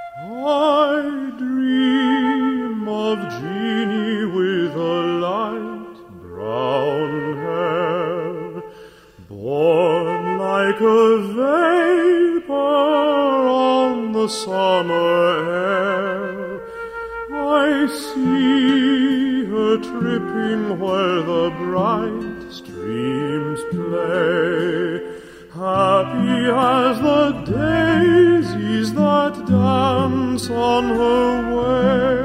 I dream of Jeannie with a light brown hair, born like a vapor on the summer air. I see her tripping where the bright streams play, happy as the daisies that dance on her way.